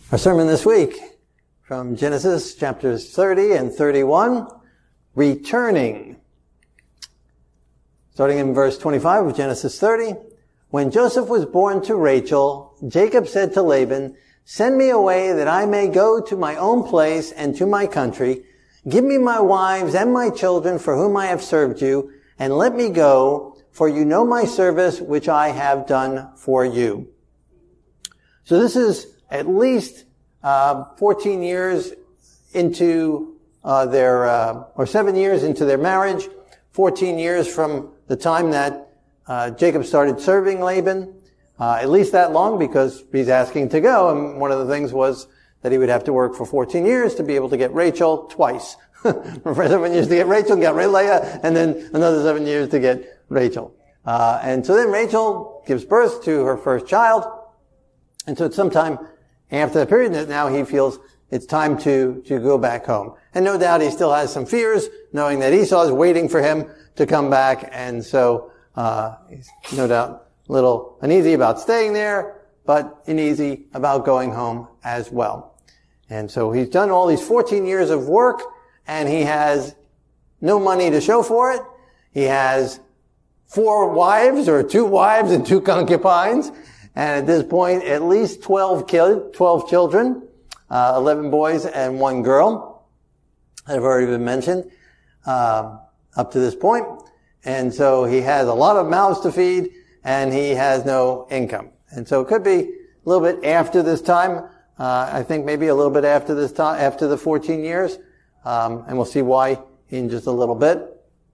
Our sermon this week from Genesis chapters 30 and 31, returning. Starting in verse 25 of Genesis 30, when Joseph was born to Rachel, Jacob said to Laban, "Send me away that I may go to my own place and to my country. Give me my wives and my children for whom I have served you, and let me go, for you know my service which I have done for you." So this is at least 14 years into or 7 years into their marriage, 14 years from the time that Jacob started serving Laban, at least that long because he's asking to go, and one of the things was that he would have to work for 14 years to be able to get Rachel twice. For 7 years to get Rachel, got Leah, and then another 7 years to get Rachel. And so then Rachel gives birth to her first child, and so it's sometime after that period that now he feels it's time to go back home. And no doubt he still has some fears, knowing that Esau is waiting for him to come back, and so he's no doubt a little uneasy about staying there, but uneasy about going home as well. And so he's done all these 14 years of work, and he has no money to show for it. He has 4 wives, or 2 wives and 2 concubines, and at this point, at least 12 children, 11 boys and 1 girl that have already been mentioned, up to this point. And so he has a lot of mouths to feed, and he has no income. And so it could be a little bit after this time, I think maybe a little bit after this time, after the 14 years, and we'll see why in just a little bit.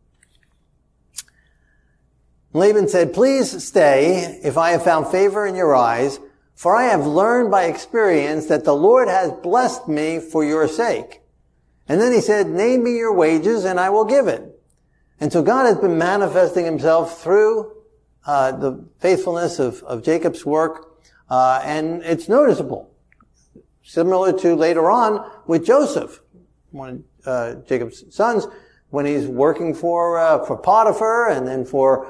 Laban said, "Please stay if I have found favor in your eyes, for I have learned by experience that the Lord has blessed me for your sake." And then he said, "Name me your wages and I will give it." And so God has been manifesting himself through the faithfulness of Jacob's work, and it's noticeable. Similar to later on with Joseph, one of Jacob's sons, when he's working for Potiphar, and then for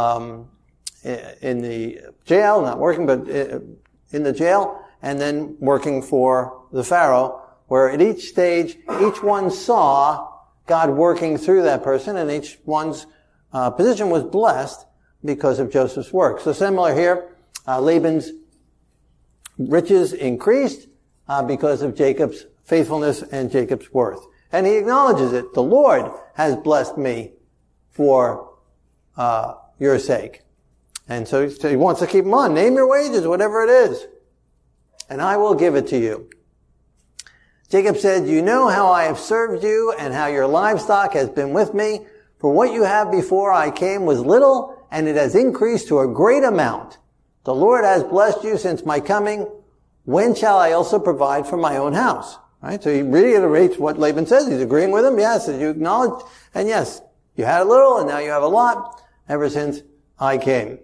in the jail, not working, but in the jail, and then working for the Pharaoh, where at each stage, each one saw God working through that person, and each one's position was blessed because of Joseph's work. So similar here, Laban's riches increased because of Jacob's faithfulness and Jacob's worth. And he acknowledges it. The Lord has blessed me for your sake. And so he wants to keep them on. Name your wages, whatever it is, and I will give it to you. Jacob said, "You know how I have served you and how your livestock has been with me. For what you have before I came was little, and it has increased to a great amount. The Lord has blessed you since my coming. When shall I also provide for my own house?" Right? So he reiterates what Laban says. He's agreeing with him. Yes, you acknowledge. And yes, you had a little and now you have a lot ever since I came.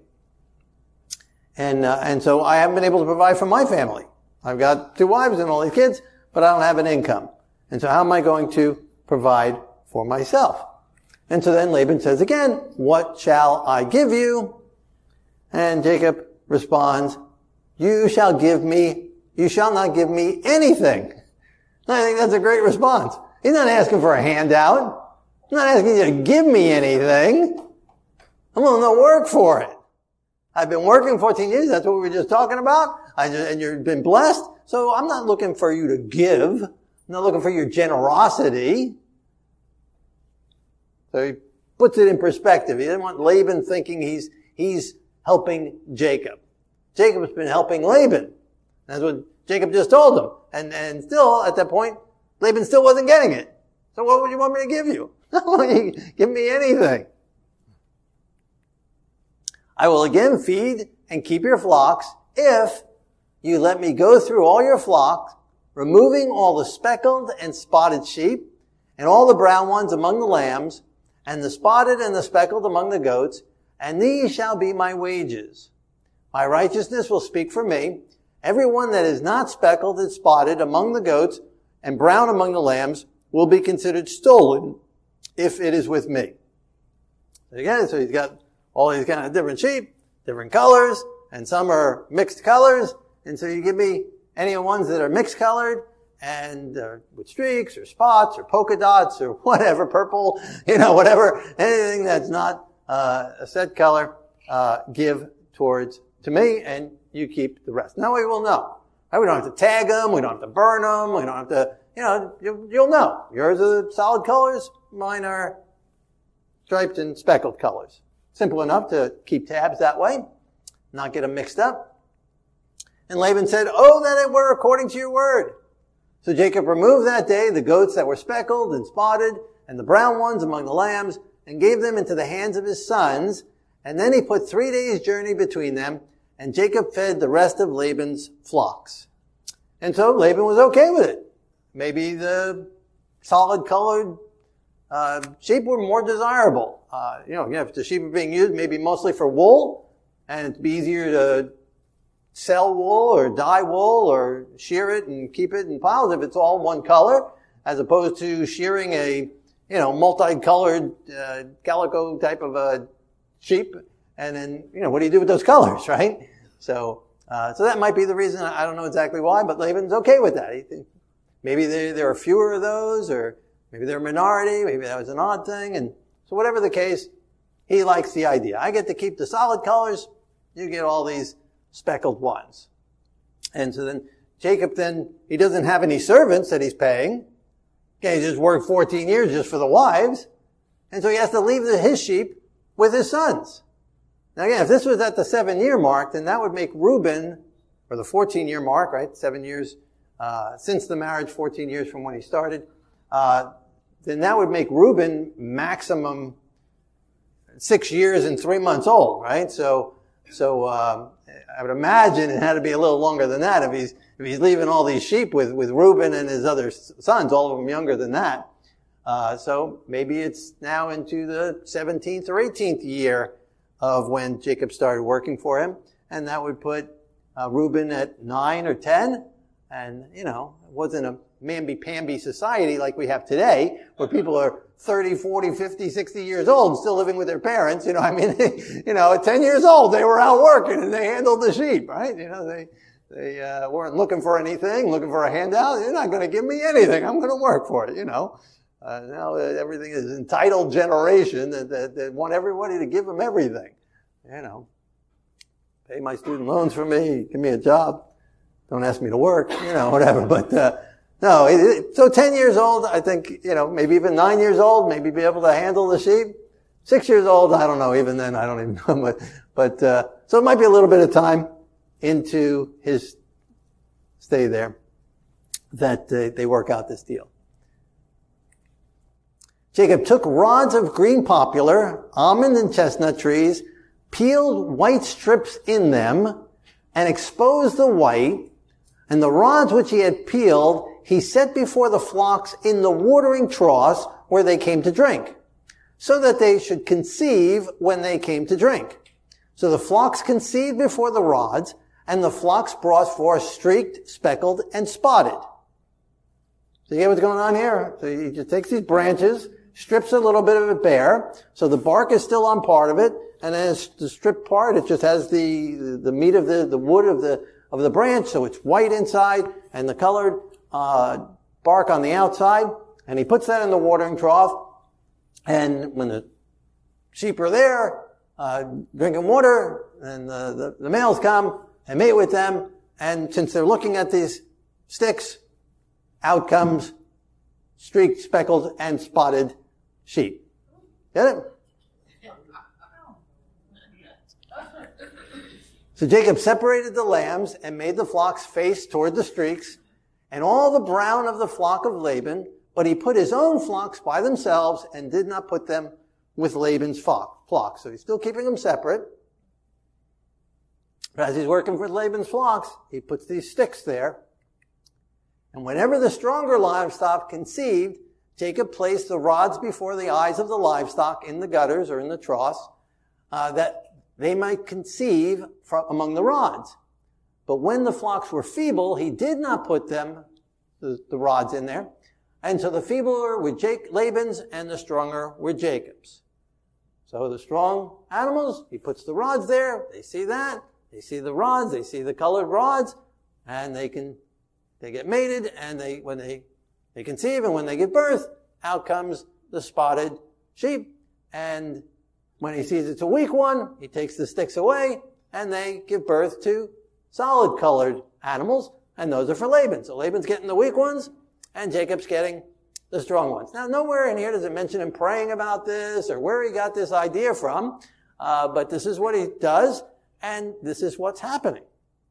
And so I haven't been able to provide for my family. I've got 2 wives and all these kids, but I don't have an income. And so how am I going to provide for myself? And so then Laban says again, "What shall I give you?" And Jacob responds, you shall not give me anything." I think that's a great response. He's not asking for a handout. He's not asking you to give me anything. I'm going to work for it. I've been working 14 years. That's what we were just talking about. And you've been blessed. So I'm not looking for you to give. I'm not looking for your generosity. So he puts it in perspective. He doesn't want Laban thinking he's helping Jacob. Jacob's been helping Laban. That's what Jacob just told him. And still, at that point, Laban still wasn't getting it. So what would you want me to give you? Give me anything. "I will again feed and keep your flocks if you let me go through all your flocks, removing all the speckled and spotted sheep, and all the brown ones among the lambs, and the spotted and the speckled among the goats, and these shall be my wages. My righteousness will speak for me. Everyone that is not speckled and spotted among the goats and brown among the lambs will be considered stolen if it is with me." Again, so he's got all these kind of different sheep, different colors, and some are mixed colors. And so you give me any ones that are mixed colored and with streaks or spots or polka dots or whatever, purple, whatever, anything that's not a set color, give to me, and you keep the rest. Now we will know. We don't have to tag them. We don't have to burn them. We don't have to, you'll know. Yours are solid colors. Mine are striped and speckled colors. Simple enough to keep tabs that way, not get them mixed up. And Laban said, "Oh, that it were according to your word." So Jacob removed that day the goats that were speckled and spotted and the brown ones among the lambs and gave them into the hands of his sons. And then he put 3 days' journey between them, and Jacob fed the rest of Laban's flocks. And so Laban was okay with it. Maybe the solid colored sheep were more desirable. If the sheep are being used maybe mostly for wool, and it'd be easier to sell wool or dye wool or shear it and keep it in piles if it's all one color, as opposed to shearing a, multicolored calico type of a sheep. And then, what do you do with those colors, right? So that might be the reason. I don't know exactly why, but Laban's okay with that. Maybe there are fewer of those, or maybe they're a minority. Maybe that was an odd thing. And so whatever the case, he likes the idea. I get to keep the solid colors. You get all these speckled ones. And so then Jacob he doesn't have any servants that he's paying. Okay, he just worked 14 years just for the wives. And so he has to leave his sheep with his sons. Now again, if this was at the 7-year mark, then that would make Reuben, or the 14-year mark, right? 7 years since the marriage, 14 years from when he started. Then that would make Reuben maximum 6 years and 3 months old, right? So I would imagine it had to be a little longer than that if he's leaving all these sheep with Reuben and his other sons, all of them younger than that. So maybe it's now into the 17th or 18th year of when Jacob started working for him, and that would put Reuben at 9 or 10. And it wasn't a mamby-pamby society like we have today, where people are 30, 40, 50, 60 years old and still living with their parents. At 10 years old, they were out working and they handled the sheep, right? They weren't looking for anything, looking for a handout. You're not going to give me anything. I'm going to work for it, Now everything is entitled generation that want everybody to give them everything. Pay my student loans for me, give me a job. Don't ask me to work, whatever. But, so 10 years old, I think, maybe even 9 years old, maybe be able to handle the sheep. 6 years old, I don't know. Even then, I don't even know. But so it might be a little bit of time into his stay there that they work out this deal. Jacob took rods of green poplar, almond and chestnut trees, peeled white strips in them, and exposed the white. And the rods which he had peeled, he set before the flocks in the watering troughs where they came to drink, so that they should conceive when they came to drink. So the flocks conceived before the rods, and the flocks brought forth streaked, speckled, and spotted. So you get what's going on here? So he just takes these branches, strips a little bit of it bare, so the bark is still on part of it, and then the stripped part, it just has the meat of the wood of the branch, so it's white inside and the colored bark on the outside. And he puts that in the watering trough. And when the sheep are there drinking water, and the males come and mate with them, and since they're looking at these sticks, out comes streaked, speckled, and spotted sheep. Get it? So Jacob separated the lambs and made the flocks face toward the streaks, and all the brown of the flock of Laban, but he put his own flocks by themselves and did not put them with Laban's flocks. So he's still keeping them separate. But as he's working with Laban's flocks, he puts these sticks there. And whenever the stronger livestock conceived, Jacob placed the rods before the eyes of the livestock in the gutters or in the troughs, that they might conceive from among the rods. But when the flocks were feeble, he did not put them, the rods in there. And so the feebler were Laban's and the stronger were Jacob's. So the strong animals, he puts the rods there. They see that. They see the rods. They see the colored rods. and they get mated, and when they conceive, and when they give birth, out comes the spotted sheep. And when he sees it's a weak one, he takes the sticks away, and they give birth to solid-colored animals, and those are for Laban. So Laban's getting the weak ones, and Jacob's getting the strong ones. Now, nowhere in here does it mention him praying about this or where he got this idea from, but this is what he does, and this is what's happening.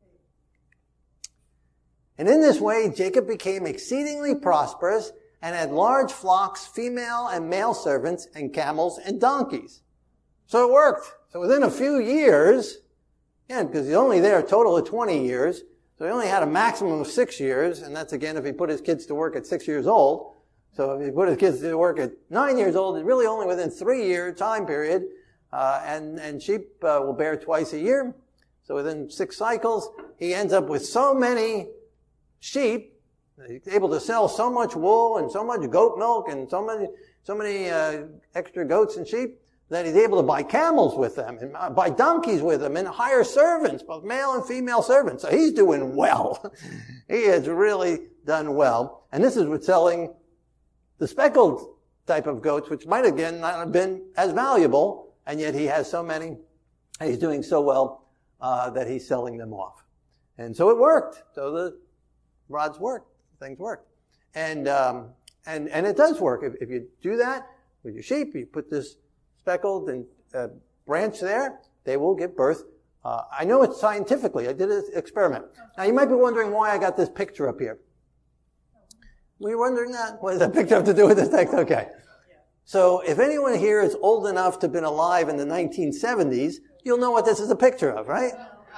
And in this way, Jacob became exceedingly prosperous and had large flocks, female and male servants, and camels and donkeys. So it worked. So within a few years, because he's only there a total of 20 years, so he only had a maximum of 6 years, and that's again if he put his kids to work at 6 years old. So if he put his kids to work at 9 years old, it's really only within 3-year time period, and sheep will bear twice a year. So within 6 cycles, he ends up with so many sheep. He's able to sell so much wool and so much goat milk and so many extra goats and sheep that he's able to buy camels with them and buy donkeys with them and hire servants, both male and female servants. So he's doing well. He has really done well. And this is with selling the speckled type of goats, which might again not have been as valuable, and yet he has so many, and he's doing so well that he's selling them off. And so it worked. So the rods worked. Things worked. And it does work. If you do that with your sheep, you put this speckled and branch there, they will give birth. I know it's scientifically. I did an experiment. Now, you might be wondering why I got this picture up here. Were you wondering that? What does that picture have to do with this text? Okay. So if anyone here is old enough to have been alive in the 1970s, you'll know what this is a picture of, right?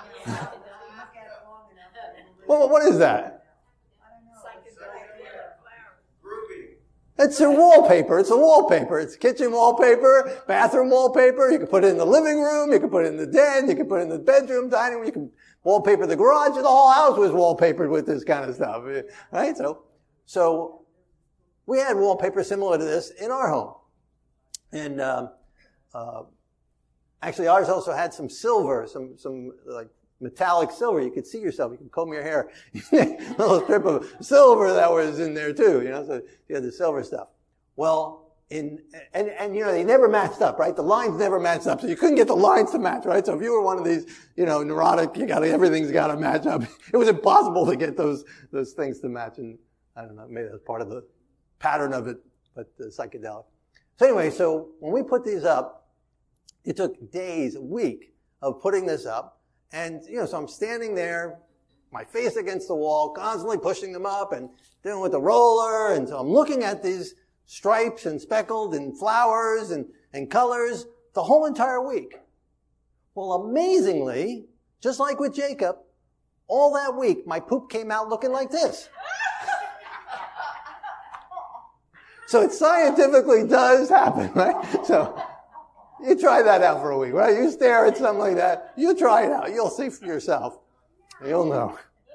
Well, what is that? It's a wallpaper. It's a wallpaper. It's kitchen wallpaper, bathroom wallpaper. You can put it in the living room. You can put it in the den. You can put it in the bedroom, dining room. You can wallpaper the garage. The whole house was wallpapered with this kind of stuff, right? So we had wallpaper similar to this in our home. And actually ours also had some silver, some like metallic silver. You could see yourself. You could comb your hair. A little strip of silver that was in there too, so you had the silver stuff. Well, and they never matched up, right? The lines never matched up. So you couldn't get the lines to match, right? So if you were one of these, neurotic, everything's got to match up. It was impossible to get those things to match. And I don't know, maybe that's part of the pattern of it, but psychedelic. So anyway, so when we put these up, it took days, a week of putting this up. And, so I'm standing there, my face against the wall, constantly pushing them up and doing with the roller. And so I'm looking at these stripes and speckled and flowers and colors the whole entire week. Well, amazingly, just like with Jacob, all that week, my poop came out looking like this. So it scientifically does happen, right? So you try that out for a week, right? You stare at something like that. You try it out. You'll see for yourself. You'll know.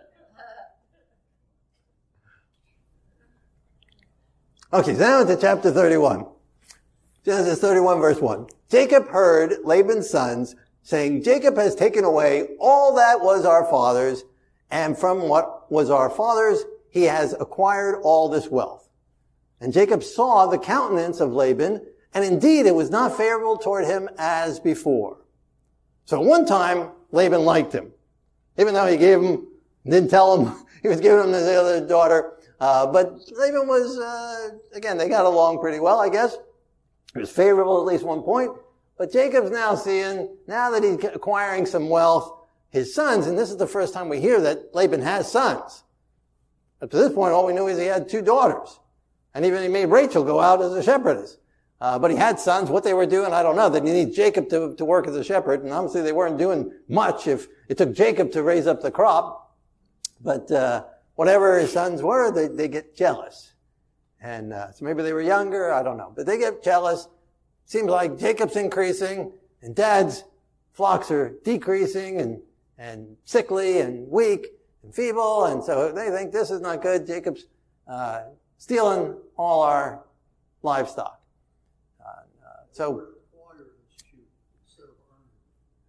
Okay, so now into chapter 31. Genesis 31, verse 1. Jacob heard Laban's sons saying, Jacob has taken away all that was our father's, and from what was our father's, he has acquired all this wealth. And Jacob saw the countenance of Laban, and indeed, it was not favorable toward him as before. So one time, Laban liked him. Even though he didn't tell him, he was giving him the other daughter. But Laban was, again, they got along pretty well, I guess. It was favorable at least one point. But Jacob's now seeing, now that he's acquiring some wealth, his sons, and this is the first time we hear that Laban has sons. Up to this point, all we knew is he had 2 daughters. And even he made Rachel go out as a shepherdess. But he had sons. What they were doing, I don't know. They need Jacob to work as a shepherd. And obviously they weren't doing much if it took Jacob to raise up the crop. But whatever his sons were, they get jealous. And so maybe they were younger. I don't know. But they get jealous. Seems like Jacob's increasing and Dad's flocks are decreasing and sickly and weak and feeble. And so they think this is not good. Jacob's stealing all our livestock.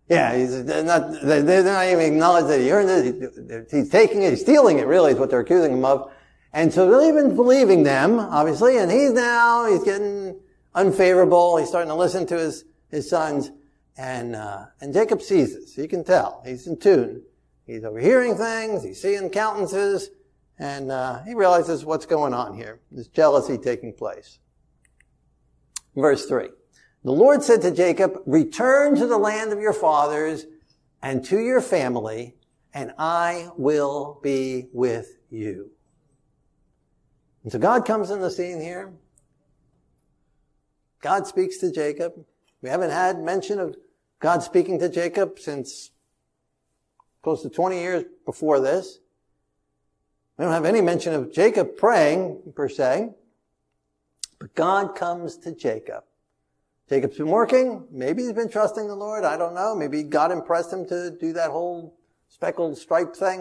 Yeah, they're not even acknowledge that he earned it. He's taking it, he's stealing it, really, is what they're accusing him of. And so they're even believing them, obviously, and he's getting unfavorable. He's starting to listen to his sons. And Jacob sees this. He can tell. He's in tune. He's overhearing things. He's seeing countenances. And he realizes what's going on here. There's jealousy taking place. Verse 3. The Lord said to Jacob, return to the land of your fathers and to your family, and I will be with you. And so God comes in the scene here. God speaks to Jacob. We haven't had mention of God speaking to Jacob since close to 20 years before this. We don't have any mention of Jacob praying, per se. But God comes to Jacob. Jacob's been working. Maybe he's been trusting the Lord. I don't know. Maybe God impressed him to do that whole speckled stripe thing.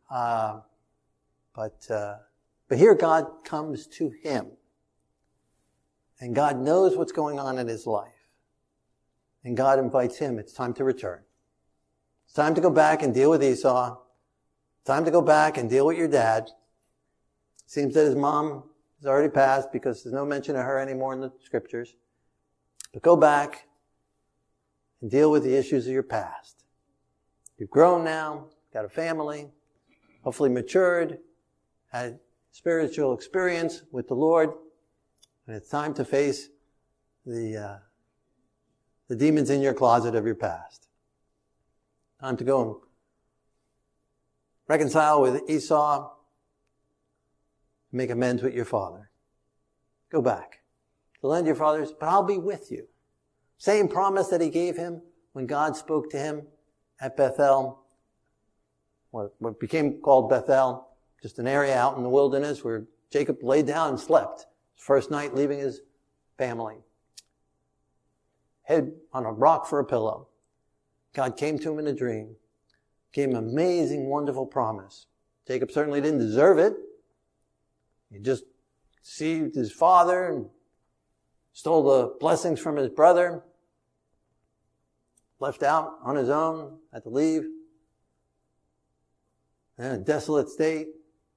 But here God comes to him. And God knows what's going on in his life. And God invites him. It's time to return. It's time to go back and deal with Esau. It's time to go back and deal with your dad. It seems that his mom has already passed because there's no mention of her anymore in the scriptures. But go back and deal with the issues of your past. You've grown now, got a family, hopefully matured, had spiritual experience with the Lord, and it's time to face the demons in your closet of your past. Time to go and reconcile with Esau, make amends with your father. Go back. The land of your fathers, but I'll be with you. Same promise that he gave him when God spoke to him at Bethel, what became called Bethel, just an area out in the wilderness where Jacob laid down and slept. His first night leaving his family. Head on a rock for a pillow. God came to him in a dream. Gave him an amazing, wonderful promise. Jacob certainly didn't deserve it. He just deceived his father and stole the blessings from his brother. Left out on his own, had to leave. In a desolate state.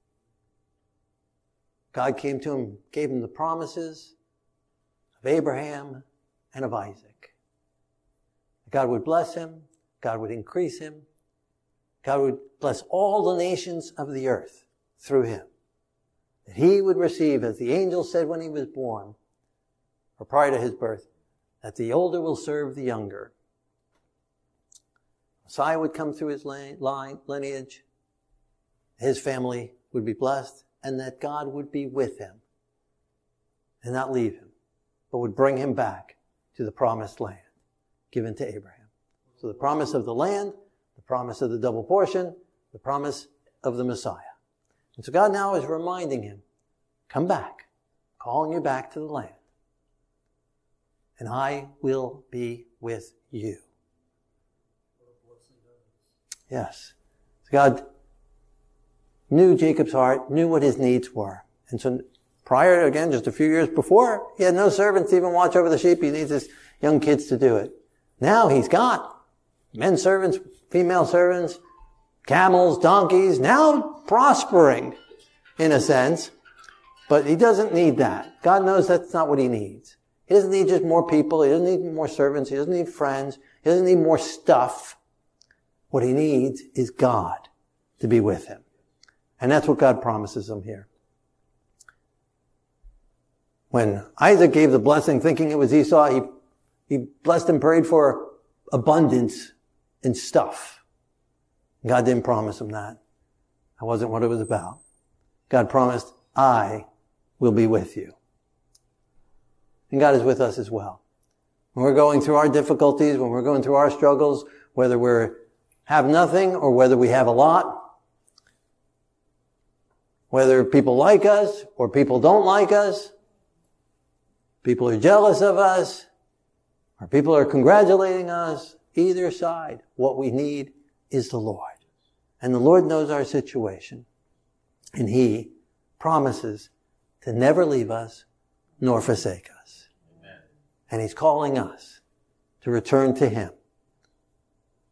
God came to him, gave him the promises of Abraham and of Isaac. God would bless him. God would increase him. God would bless all the nations of the earth through him. That he would receive, as the angel said when he was born, or prior to his birth, that the older will serve the younger. Messiah would come through his lineage. His family would be blessed, and that God would be with him and not leave him, but would bring him back to the promised land given to Abraham. So the promise of the land, the promise of the double portion, the promise of the Messiah. And so God now is reminding him, come back, calling you back to the land. And I will be with you. Yes. So God knew Jacob's heart, knew what his needs were. And so prior, again, just a few years before, he had no servants to even watch over the sheep. He needs his young kids to do it. Now he's got men servants, female servants, camels, donkeys, now prospering in a sense. But he doesn't need that. God knows that's not what he needs. He doesn't need just more people. He doesn't need more servants. He doesn't need friends. He doesn't need more stuff. What he needs is God to be with him. And that's what God promises him here. When Isaac gave the blessing thinking it was Esau, he blessed and prayed for abundance in stuff. God didn't promise him that. That wasn't what it was about. God promised, I will be with you. And God is with us as well. When we're going through our difficulties, when we're going through our struggles, whether we have nothing or whether we have a lot, whether people like us or people don't like us, people are jealous of us, or people are congratulating us, either side, what we need is the Lord. And the Lord knows our situation. And he promises to never leave us nor forsake us. Amen. And he's calling us to return to him.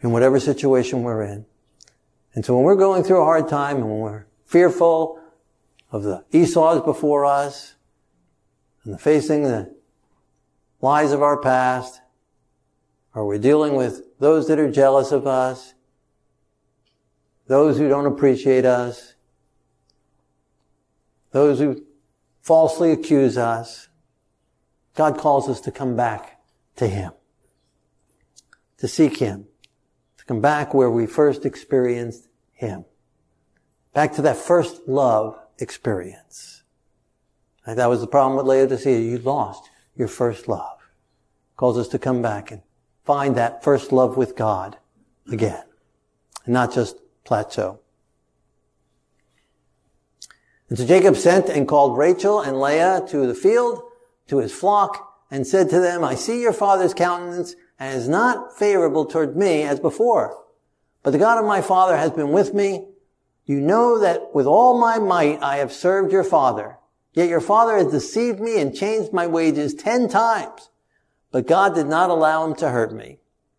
in whatever situation we're in. And so when we're going through a hard time and when we're fearful of the Esau's before us and facing the lies of our past, or we're dealing with those that are jealous of us, those who don't appreciate us, those who falsely accuse us, God calls us to come back to Him, to seek Him, to come back where we first experienced Him, back to that first love experience. Like that was the problem with Laodicea. You lost your first love. Calls us to come back and find that first love with God again, and not just plateau. And so Jacob sent and called Rachel and Leah to the field, to his flock, and said to them, I see your father's countenance and is not favorable toward me as before. But the God of my father has been with me. You know that with all my might I have served your father. Yet your father has deceived me and changed my wages 10 times. But God did not allow him to hurt me.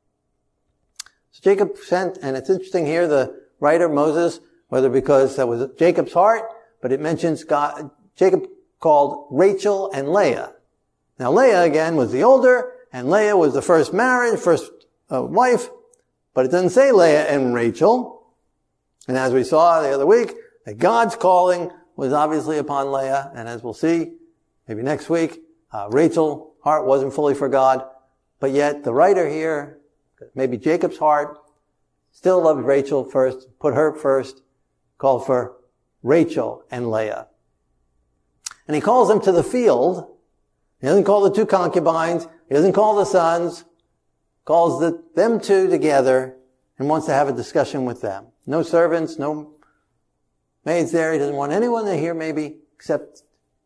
So Jacob sent, and it's interesting here, the writer Moses, whether because that was Jacob's heart, but it mentions God, Jacob called Rachel and Leah. Now Leah again was the older, and Leah was the first marriage, first wife, but it doesn't say Leah and Rachel. And as we saw the other week, that God's calling was obviously upon Leah, and as we'll see, maybe next week, Rachel's heart wasn't fully for God, but yet the writer here, maybe Jacob's heart, still loved Rachel first, put her first, called for Rachel and Leah. And he calls them to the field. He doesn't call the two concubines. He doesn't call the sons. Calls them two together and wants to have a discussion with them. No servants, no maids there. He doesn't want anyone to hear maybe except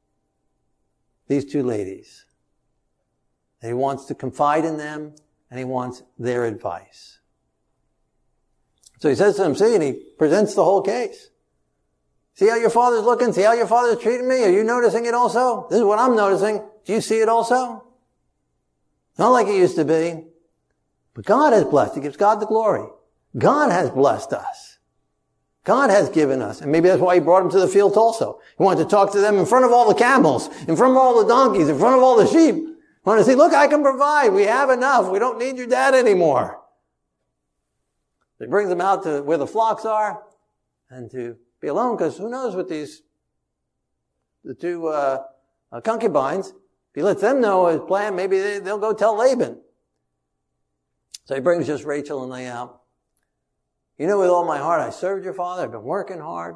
these two ladies. And he wants to confide in them and he wants their advice. So he says to them, see, and he presents the whole case. See how your father's looking? See how your father's treating me? Are you noticing it also? This is what I'm noticing. Do you see it also? Not like it used to be. But God has blessed. He gives God the glory. God has blessed us. God has given us. And maybe that's why he brought them to the field also. He wanted to talk to them in front of all the camels, in front of all the donkeys, in front of all the sheep. He wanted to say, look, I can provide. We have enough. We don't need your dad anymore. He brings them out to where the flocks are and to be alone, because who knows what the two concubines, if he lets them know his plan, maybe they'll go tell Laban. So he brings just Rachel and Leah out. You know, with all my heart, I served your father. I've been working hard.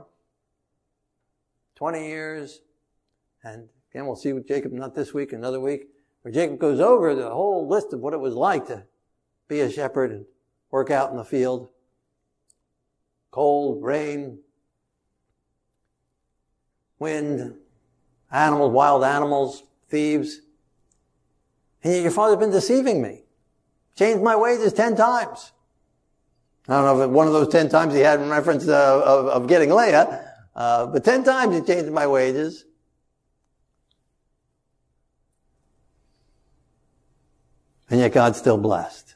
20 years. And again, we'll see with Jacob, not this week, another week, where Jacob goes over the whole list of what it was like to be a shepherd and work out in the field. Cold, rain, wind, animals, wild animals, thieves. And yet your father's been deceiving me. Changed my wages 10 times. I don't know if one of those 10 times he had in reference of getting Leah, but 10 times he changed my wages. And yet God's still blessed.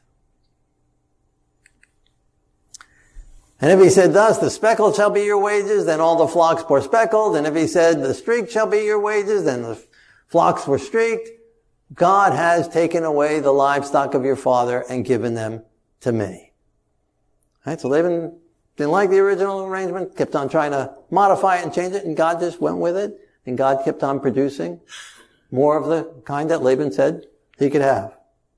And if he said thus, the speckled shall be your wages, then all the flocks were speckled. And if he said the streaked shall be your wages, then the flocks were streaked. God has taken away the livestock of your father and given them to me. Right? So Laban didn't like the original arrangement, kept on trying to modify it and change it, and God just went with it. And God kept on producing more of the kind that Laban said he could have.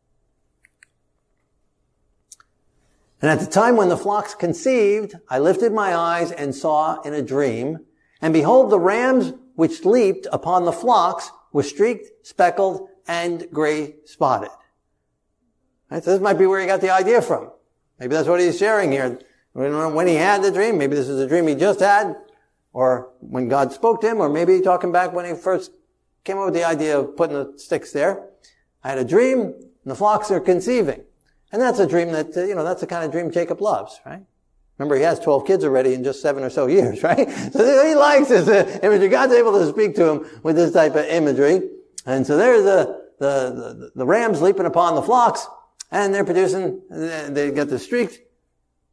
And at the time when the flocks conceived, I lifted my eyes and saw in a dream, and behold, the rams which leaped upon the flocks were streaked, speckled, and gray spotted. Right? So this might be where he got the idea from. Maybe that's what he's sharing here. When he had the dream, maybe this is a dream he just had, or when God spoke to him, or maybe talking back when he first came up with the idea of putting the sticks there. I had a dream, and the flocks are conceiving. And that's a dream that, that's the kind of dream Jacob loves, right? Remember, he has 12 kids already in just 7 or so years, right? So he likes this imagery. God's able to speak to him with this type of imagery. And so there's the rams leaping upon the flocks, and they're producing, they get the streaked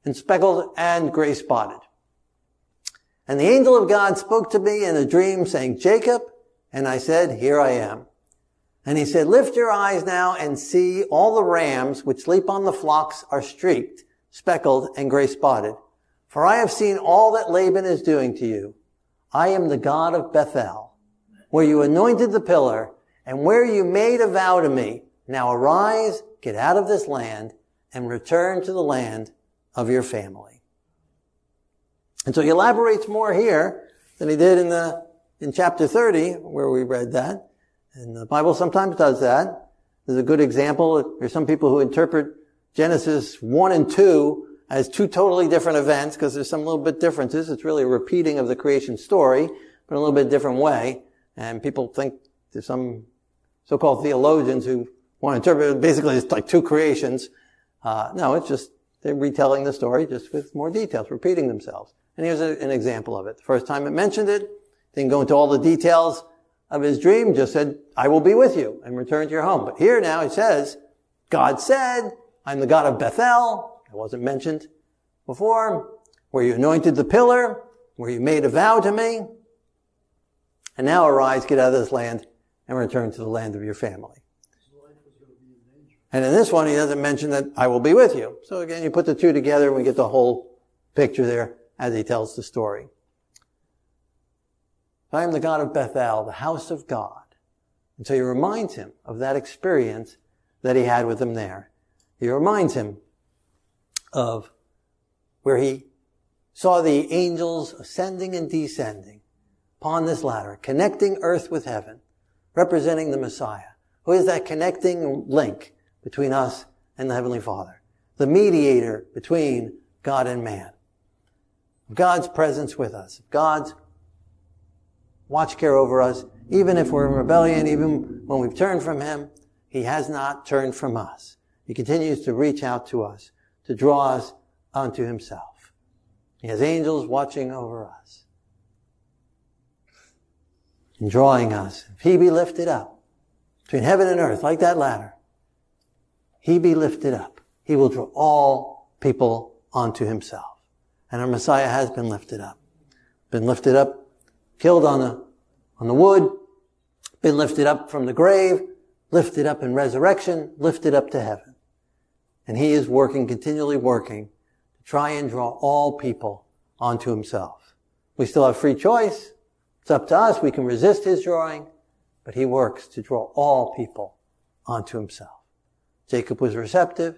and speckled and gray spotted. And the angel of God spoke to me in a dream saying, Jacob, and I said, here I am. And he said, lift your eyes now and see all the rams which leap on the flocks are streaked, speckled, and gray spotted. For I have seen all that Laban is doing to you. I am the God of Bethel, where you anointed the pillar, and where you made a vow to me. Now arise, get out of this land, and return to the land of your family. And so he elaborates more here than he did in chapter 30, where we read that. And the Bible sometimes does that. There's a good example. There's some people who interpret Genesis 1 and 2 as two totally different events because there's some little bit differences. It's really a repeating of the creation story, but in a little bit different way. And people think there's some so-called theologians who want to interpret it basically as like two creations. No, it's just they're retelling the story just with more details, repeating themselves. And here's an example of it. The first time it mentioned it, didn't go into all the details of his dream, just said, I will be with you and return to your home. But here now it says, God said, I'm the God of Bethel. It wasn't mentioned before. Where you anointed the pillar, where you made a vow to me. And now arise, get out of this land, and return to the land of your family. And in this one, he doesn't mention that I will be with you. So again, you put the two together and we get the whole picture there as he tells the story. I am the God of Bethel, the house of God. And so he reminds him of that experience that he had with him there. He reminds him of where he saw the angels ascending and descending upon this ladder, connecting earth with heaven, representing the Messiah, who is that connecting link between us and the Heavenly Father, the mediator between God and man. God's presence with us, God's watch care over us, even if we're in rebellion, even when we've turned from him, he has not turned from us. He continues to reach out to us, to draw us unto himself. He has angels watching over us and drawing us. If he be lifted up between heaven and earth, like that ladder, he be lifted up. He will draw all people onto himself. And our Messiah has been lifted up. Been lifted up, killed on the wood, been lifted up from the grave, lifted up in resurrection, lifted up to heaven. And he is working, continually working, to try and draw all people onto himself. We still have free choice. It's up to us. We can resist his drawing, but he works to draw all people onto himself. Jacob was receptive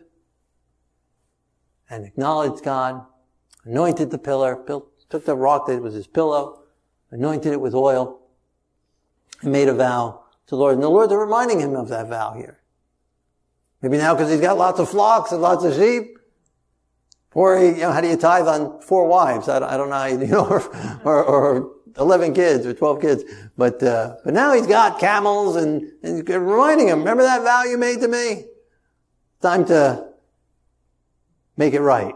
and acknowledged God, anointed the pillar, took the rock that was his pillow, anointed it with oil, and made a vow to the Lord. And the Lord's reminding him of that vow here. Maybe now because he's got lots of flocks and lots of sheep. Or, how do you tithe on 4 wives? I don't know how you do, or 11 kids or 12 kids. But now he's got camels and reminding him, remember that vow you made to me? Time to make it right.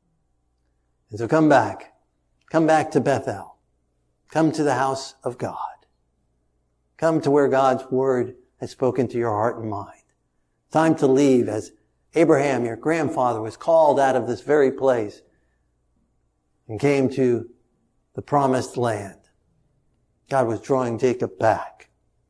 And so come back to Bethel. Come to the house of God. Come to where God's word has spoken to your heart and mind. Time to leave as Abraham, your grandfather, was called out of this very place and came to the promised land. God was drawing Jacob back.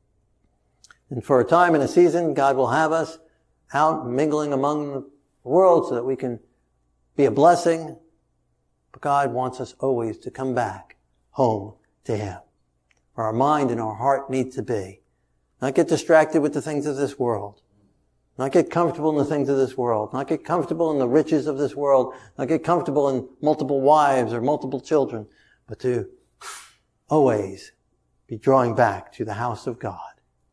And for a time and a season, God will have us out mingling among the world so that we can be a blessing. But God wants us always to come back home to him, where our mind and our heart need to be. Not get distracted with the things of this world. Not get comfortable in the things of this world. Not get comfortable in the riches of this world. Not get comfortable in multiple wives or multiple children. But to always be drawing back to the house of God.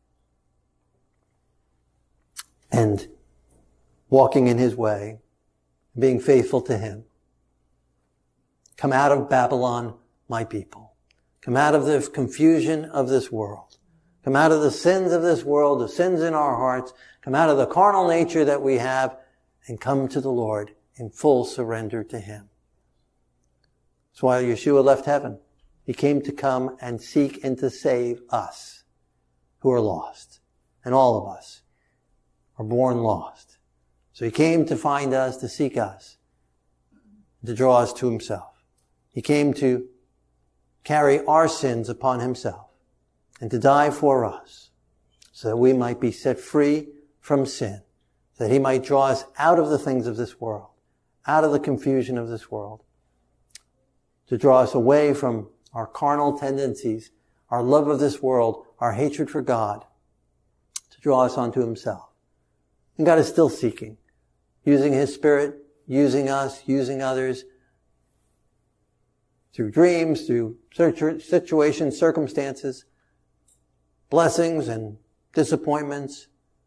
And walking in his way. Being faithful to him. Come out of Babylon, my people. Come out of the confusion of this world. Come out of the sins of this world, the sins in our hearts. Come out of the carnal nature that we have and come to the Lord in full surrender to him. That's why Yeshua left heaven. He came to come and seek and to save us who are lost. And all of us are born lost. So he came to find us, to seek us, to draw us to himself. He came to carry our sins upon himself and to die for us so that we might be set free from sin, so that he might draw us out of the things of this world, out of the confusion of this world, to draw us away from our carnal tendencies, our love of this world, our hatred for God, to draw us onto himself. And God is still seeking, using his Spirit, using us, using others, through dreams, through situations, circumstances, blessings and disappointments,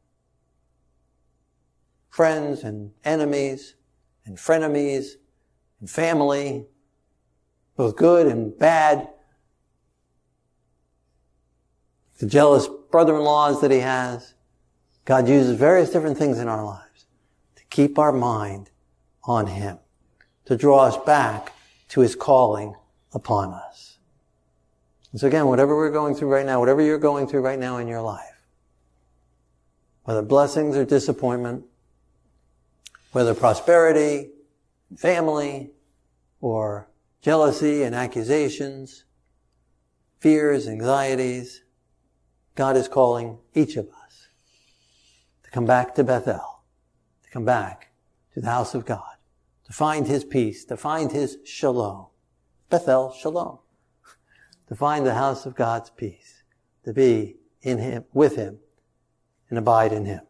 friends and enemies and frenemies and family, both good and bad, the jealous brother-in-laws that he has. God uses various different things in our lives to keep our mind on him, to draw us back to his calling upon us. And so again, whatever we're going through right now, whatever you're going through right now in your life, whether blessings or disappointment, whether prosperity, family, or jealousy and accusations, fears, anxieties, God is calling each of us to come back to Bethel, to come back to the house of God, to find his peace, to find his shalom. Bethel, shalom. To find the house of God's peace, to be in him, with him, and abide in him.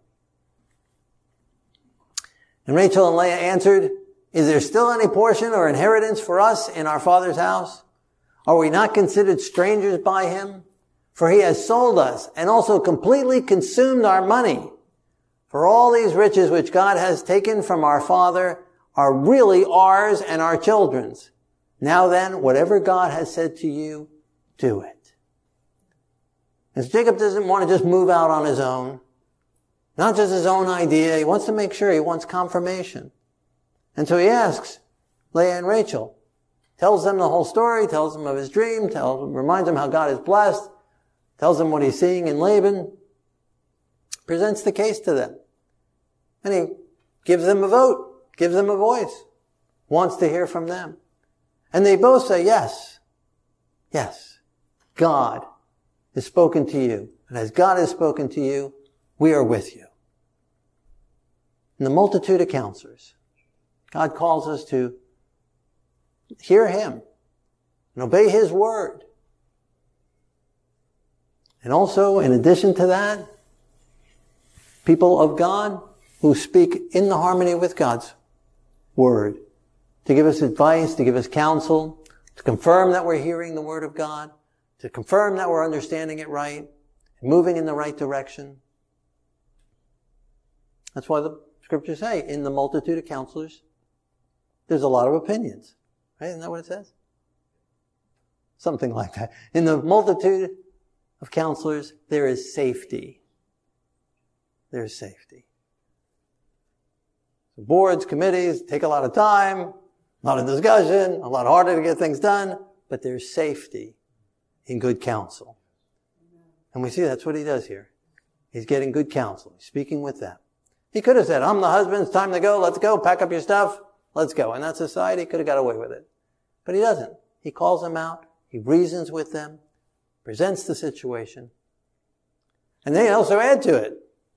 And Rachel and Leah answered, "Is there still any portion or inheritance for us in our father's house? Are we not considered strangers by him? For he has sold us and also completely consumed our money. For all these riches which God has taken from our father are really ours and our children's. Now then, whatever God has said to you, do it." And Jacob doesn't want to just move out on his own. Not just his own idea. He wants to make sure, he wants confirmation. And so he asks Leah and Rachel, tells them the whole story, tells them of his dream, reminds them how God is blessed, tells them what he's seeing in Laban, presents the case to them. And he gives them a vote, gives them a voice, wants to hear from them. And they both say, yes, yes, God has spoken to you. And as God has spoken to you, we are with you. In the multitude of counselors, God calls us to hear him and obey his word. And also, in addition to that, people of God who speak in the harmony with God's word, to give us advice, to give us counsel, to confirm that we're hearing the word of God, to confirm that we're understanding it right, moving in the right direction. That's why the scriptures say, in the multitude of counselors, there's a lot of opinions. Right? Isn't that what it says? Something like that. In the multitude of counselors, there is safety. There is safety. So boards, committees take a lot of time, a lot of discussion, a lot harder to get things done, but there's safety in good counsel. And we see that's what he does here. He's getting good counsel. He's speaking with them. He could have said, I'm the husband, it's time to go, let's go, pack up your stuff, let's go. In that society, he could have got away with it. But he doesn't. He calls them out, he reasons with them, presents the situation, and they also add to it.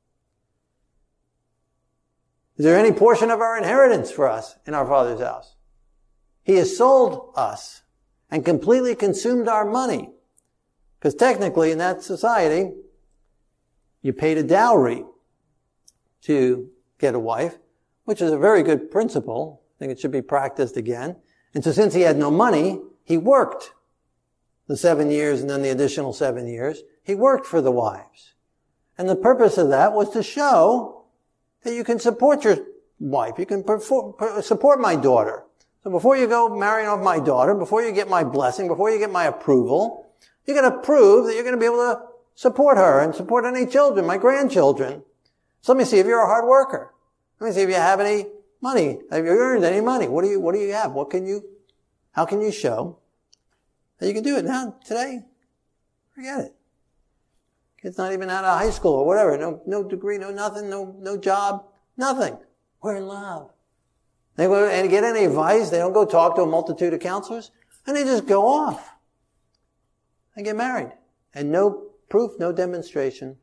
Is there any portion of our inheritance for us in our father's house? He has sold us and completely consumed our money. Because technically in that society, you paid a dowry to get a wife, which is a very good principle. I think it should be practiced again. And so since he had no money, he worked the 7 years and then the additional 7 years. He worked for the wives. And the purpose of that was to show that you can support your wife. You can support my daughter. So before you go marrying off my daughter, before you get my blessing, before you get my approval, you're going to prove that you're going to be able to support her and support any children, my grandchildren. So let me see if you're a hard worker. Let me see if you have any money. Have you earned any money? What do you have? How can you show that you can do it? Now, today, forget it. Kid's not even out of high school or whatever. No degree, no nothing, no job, nothing. We're in love. They don't go and get any advice. They don't go talk to a multitude of counselors. And they just go off and get married. And no proof, no demonstration.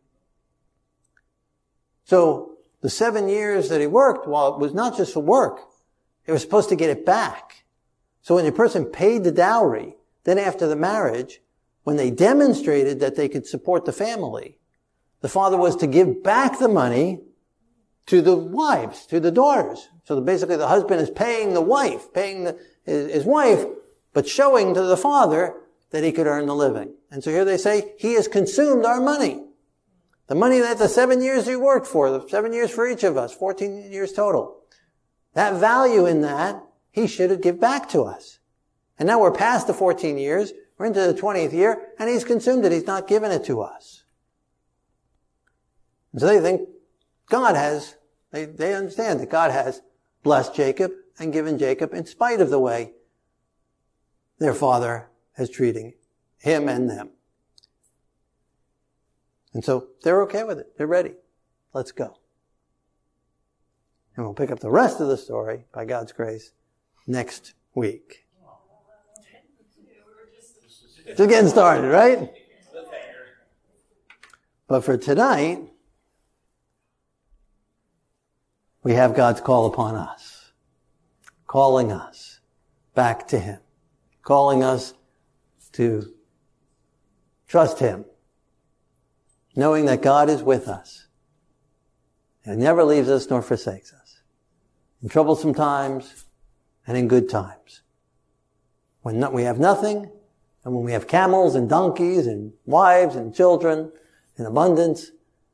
So the 7 years that he worked, while it was not just for work, they were supposed to get it back. So when the person paid the dowry, then after the marriage, when they demonstrated that they could support the family, the father was to give back the money to the wives, to the daughters. So basically the husband is paying the wife, paying his wife, but showing to the father that he could earn the living. And so here they say, he has consumed our money. The money that the 7 years he worked for, the 7 years for each of us, 14 years total. That value in that, he should give back to us. And now we're past the 14 years, we're into the 20th year, and he's consumed it. He's not given it to us. And so they think God has, they understand that God has blessed Jacob and given Jacob in spite of the way their father is treating him and them. And so they're okay with it. They're ready. Let's go. And we'll pick up the rest of the story, by God's grace, next week. Just getting started, right? But for tonight, we have God's call upon us, calling us back to Him, calling us to trust Him, knowing that God is with us and never leaves us nor forsakes us, in troublesome times and in good times. When we have nothing, and when we have camels and donkeys and wives and children in abundance,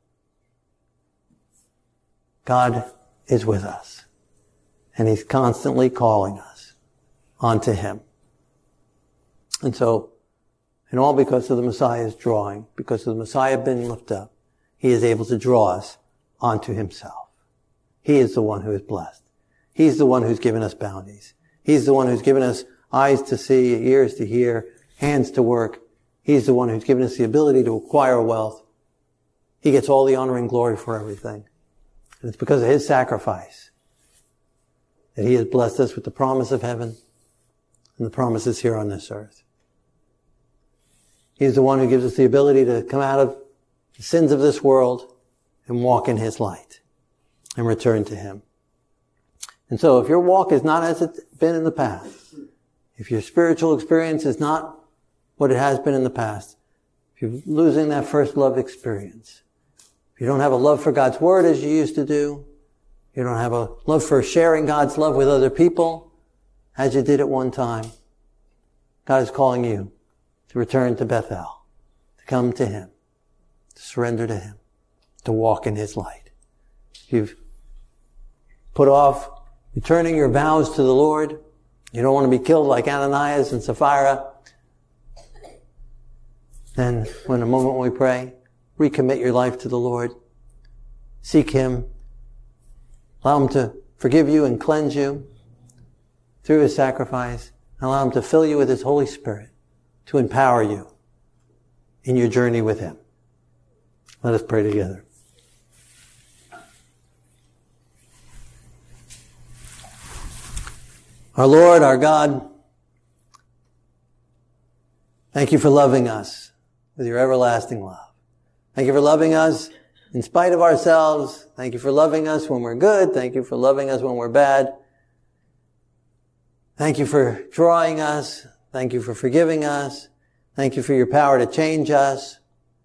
God is with us. And He's constantly calling us onto Him. And so, and all because of the Messiah's drawing, because of the Messiah being lifted up, He is able to draw us onto Himself. He is the one who is blessed. He's the one who's given us bounties. He's the one who's given us eyes to see, ears to hear, hands to work. He's the one who's given us the ability to acquire wealth. He gets all the honor and glory for everything. And it's because of His sacrifice that He has blessed us with the promise of heaven and the promises here on this earth. He's the one who gives us the ability to come out of the sins of this world and walk in His light and return to Him. And so if your walk is not as it's been in the past, if your spiritual experience is not what it has been in the past, if you're losing that first love experience, if you don't have a love for God's Word as you used to do, you don't have a love for sharing God's love with other people as you did at one time, God is calling you to return to Bethel, to come to Him, to surrender to Him, to walk in His light. If you've put off returning your vows to the Lord, you don't want to be killed like Ananias and Sapphira, then when a moment we pray, recommit your life to the Lord. Seek Him. Allow Him to forgive you and cleanse you through His sacrifice. Allow Him to fill you with His Holy Spirit to empower you in your journey with Him. Let us pray together. Our Lord, our God, thank You for loving us with Your everlasting love. Thank You for loving us in spite of ourselves. Thank You for loving us when we're good. Thank You for loving us when we're bad. Thank You for drawing us. Thank You for forgiving us. Thank You for Your power to change us.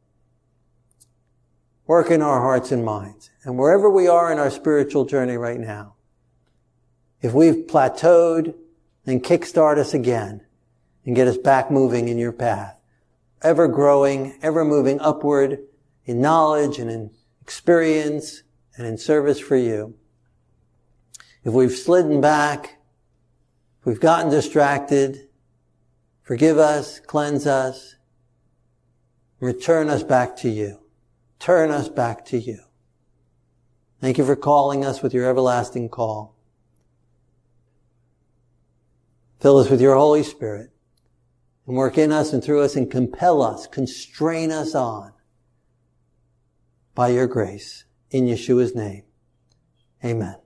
Work in our hearts and minds. And wherever we are in our spiritual journey right now, if we've plateaued, then kickstart us again and get us back moving in Your path. Ever growing, ever moving upward in knowledge and in experience and in service for You. If we've slidden back, if we've gotten distracted, forgive us, cleanse us, return us back to You. Turn us back to You. Thank You for calling us with Your everlasting call. Fill us with Your Holy Spirit and work in us and through us and compel us, constrain us on by Your grace. In Yeshua's name, amen.